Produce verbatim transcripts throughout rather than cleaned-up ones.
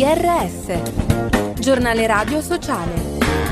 R S, giornale radio sociale.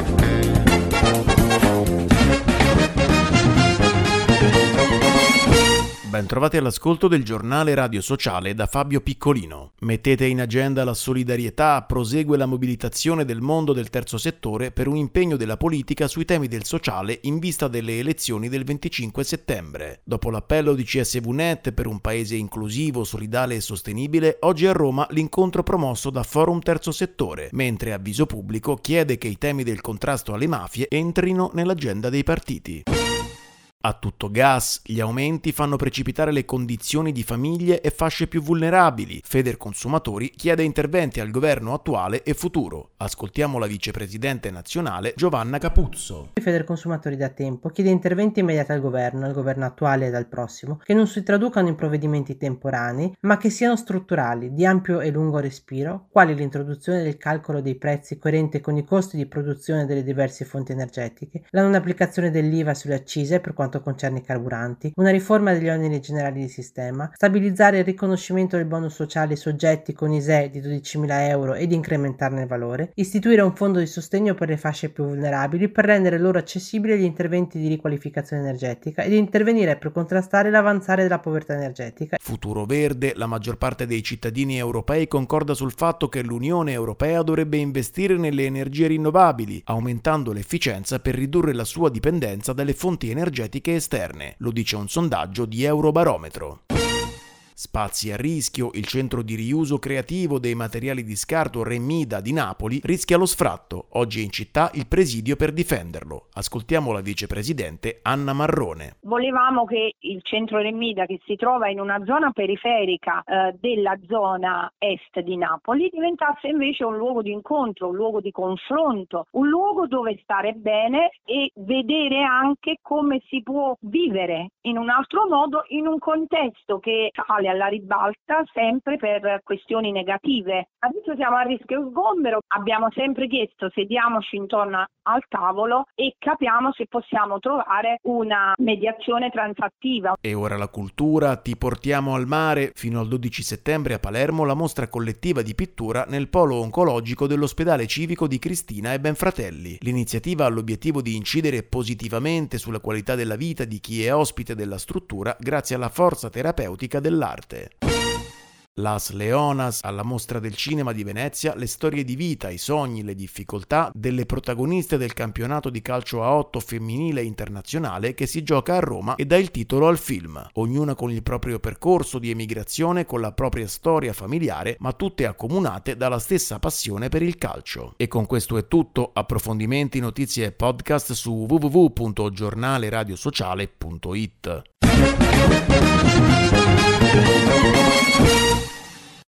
Bentrovati all'ascolto del giornale radio sociale da Fabio Piccolino. Mettete in agenda la solidarietà, prosegue la mobilitazione del mondo del terzo settore per un impegno della politica sui temi del sociale in vista delle elezioni del venticinque settembre. Dopo l'appello di C S V Net per un paese inclusivo, solidale e sostenibile, oggi a Roma l'incontro promosso da Forum Terzo Settore, mentre Avviso Pubblico chiede che i temi del contrasto alle mafie entrino nell'agenda dei partiti. A tutto gas, gli aumenti fanno precipitare le condizioni di famiglie e fasce più vulnerabili. Federconsumatori chiede interventi al governo attuale e futuro. Ascoltiamo la vicepresidente nazionale Giovanna Capuzzo. Federconsumatori da tempo chiede interventi immediati al governo, al governo attuale e dal prossimo, che non si traducano in provvedimenti temporanei, ma che siano strutturali, di ampio e lungo respiro, quali l'introduzione del calcolo dei prezzi coerente con i costi di produzione delle diverse fonti energetiche, la non applicazione dell'I V A sulle accise per quanto concerne i carburanti, una riforma degli oneri generali di sistema, stabilizzare il riconoscimento del bonus sociale ai soggetti con I S E E di dodicimila euro ed incrementarne il valore, istituire un fondo di sostegno per le fasce più vulnerabili per rendere loro accessibili gli interventi di riqualificazione energetica ed intervenire per contrastare l'avanzare della povertà energetica. Futuro verde, la maggior parte dei cittadini europei concorda sul fatto che l'Unione Europea dovrebbe investire nelle energie rinnovabili, aumentando l'efficienza per ridurre la sua dipendenza dalle fonti energetiche esterne, lo dice un sondaggio di Eurobarometro. Spazi a rischio, il centro di riuso creativo dei materiali di scarto Remida di Napoli rischia lo sfratto. Oggi è in città il presidio per difenderlo. Ascoltiamo la vicepresidente Anna Marrone. Volevamo che il centro Remida, che si trova in una zona periferica eh, della zona est di Napoli, diventasse invece un luogo di incontro, un luogo di confronto, un luogo dove stare bene e vedere anche come si può vivere in un altro modo in un contesto che sale alla ribalta sempre per questioni negative. Adesso siamo a rischio sgombero, abbiamo sempre chiesto sediamoci intorno al tavolo e capiamo se possiamo trovare una mediazione transattiva. E ora la cultura, ti portiamo al mare. Fino al dodici settembre a Palermo la mostra collettiva di pittura nel polo oncologico dell'ospedale civico di Cristina e Benfratelli. L'iniziativa ha l'obiettivo di incidere positivamente sulla qualità della vita di chi è ospite della struttura grazie alla forza terapeutica dell'arte. Las Leonas, alla Mostra del Cinema di Venezia, le storie di vita, i sogni, le difficoltà delle protagoniste del campionato di calcio a otto femminile internazionale che si gioca a Roma e dà il titolo al film. Ognuna con il proprio percorso di emigrazione, con la propria storia familiare, ma tutte accomunate dalla stessa passione per il calcio. E con questo è tutto. Approfondimenti, notizie e podcast su w w w punto giornale radio sociale punto it.